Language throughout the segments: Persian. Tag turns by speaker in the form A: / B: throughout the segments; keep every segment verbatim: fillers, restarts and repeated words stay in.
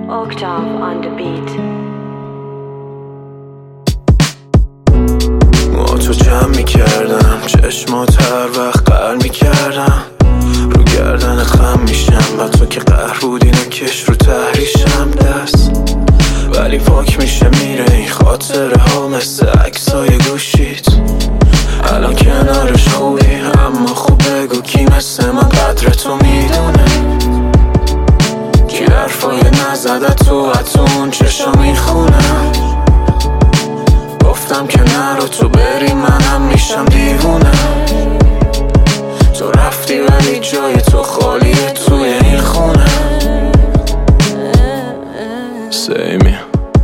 A: Octave on the beat.
B: ما تو جمع میکردم چشمات هر وقت قهر میکردم رو گردن خم میشم و تو که قهر بودی نکش رو تحریشم دست ولی پاک میشه میره این خاطره ها مثل عکسای گوشیت الان کنارش خوبی اما خوب بگو کی مثل من قدر تو میدونه کی حرفای نزده تو اتون چشا میخونم گفتم که نرو تو بری منم میشم دیوونه تو رفتی ولی جای تو خالیه توی این خونه سیمی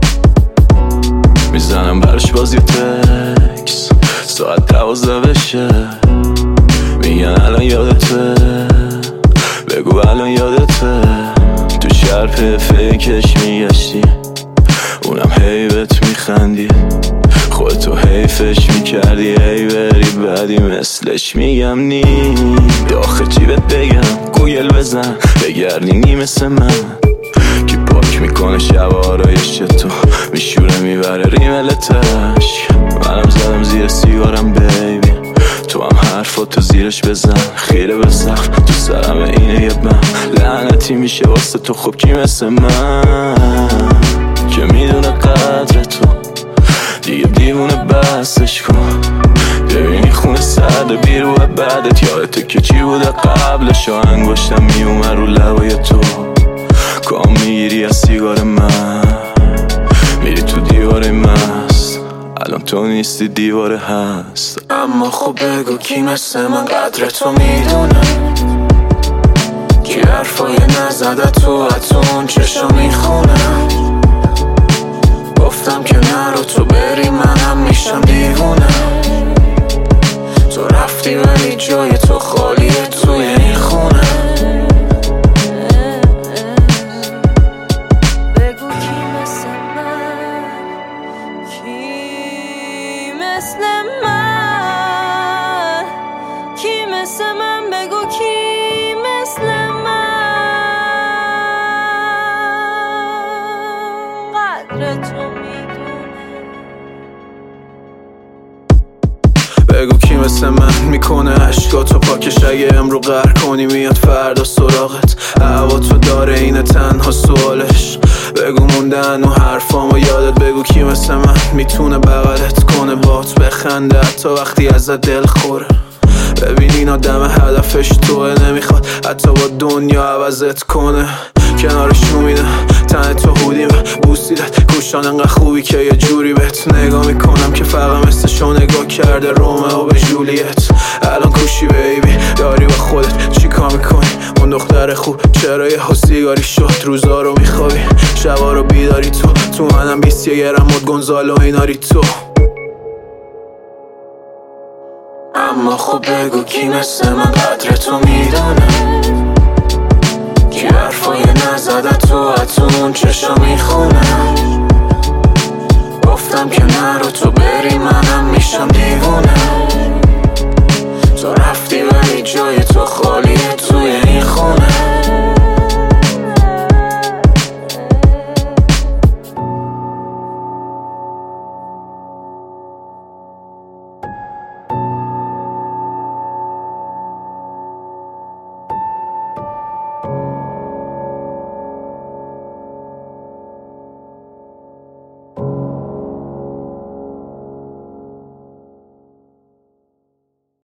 B: میزنم برش باز یه تکس ساعت دوازده بشه میگن الان یادته بگو الان یادته تو شرپ فکرش میگشتی اونم هیبت میخندی خودتو حیفش میکردی ای بری بعدی مثلش میگم نی آخه چی بهت بگم گوگل بزن بگردی نی مثل من کی پاک میکنه شب آرایش تو میشوره میبره ریملتش منم زدم زیر سیگارم بیبی تو هم حرفاتو زیرش بزن خیره بزن تو سرم اینه یه بم لعنتی میشه واسه تو خوب کی مثل من که میدونه قدر تو دیگه دیوونه بسش کن ببینی خونه سرده بیرو بعدت یادته که چی بوده قبلش و انگشتم میومه رو لبای تو کام میگیری از سیگار من میری تو دیوار مست الان تو نیستی دیواره هست اما خوب بگو کی مثل من قدر تو میدونه کی حرفای نزده تو اتون چشا میخونم گفتم که نرو تو بری منم میشم دیوونه تو رفتی ولی جای تو خالیه توی این خونه
C: بگو کی مثل من کی مثل من کی مثل من بگو کی مثل من قدر تو
B: بگو کی مثل من میکنه عشقاتو پاکش اگه امرو قهر کنی میاد فردا سراغت هوا تو داره اینه تنها سوالش بگو موندن و حرفامو یادت بگو کی مثل من میتونه بغلت کنه بات بخنده حتی وقتی ازت دل خوره ببین این آدم هدفش توه نمیخواد حتی با دنیا عوضت کنه کنارش میده تن تو هودیم بوسیدت گوشان انقدر خوبی که یه جوری بهت نگاه میکنم که فقط مثلشو نگاه کرده رومئو به جولیت الان کوشی بیبی داری با خودت چی کار میکنی اون دختر خوب چرا یه سیگاری شد روزا رو میخوابی شبا رو بیداری تو تو منم بیست یه گرم مد گونزالو ایناری تو اما خوب بگو کی مثل من قدر تو میدونه کی حرفای نزده تو اتون چشا میخونم گفتم که نرو تو بری منم میشم دیوونه تو رفتی ولی جای تو خالیه توی این خونه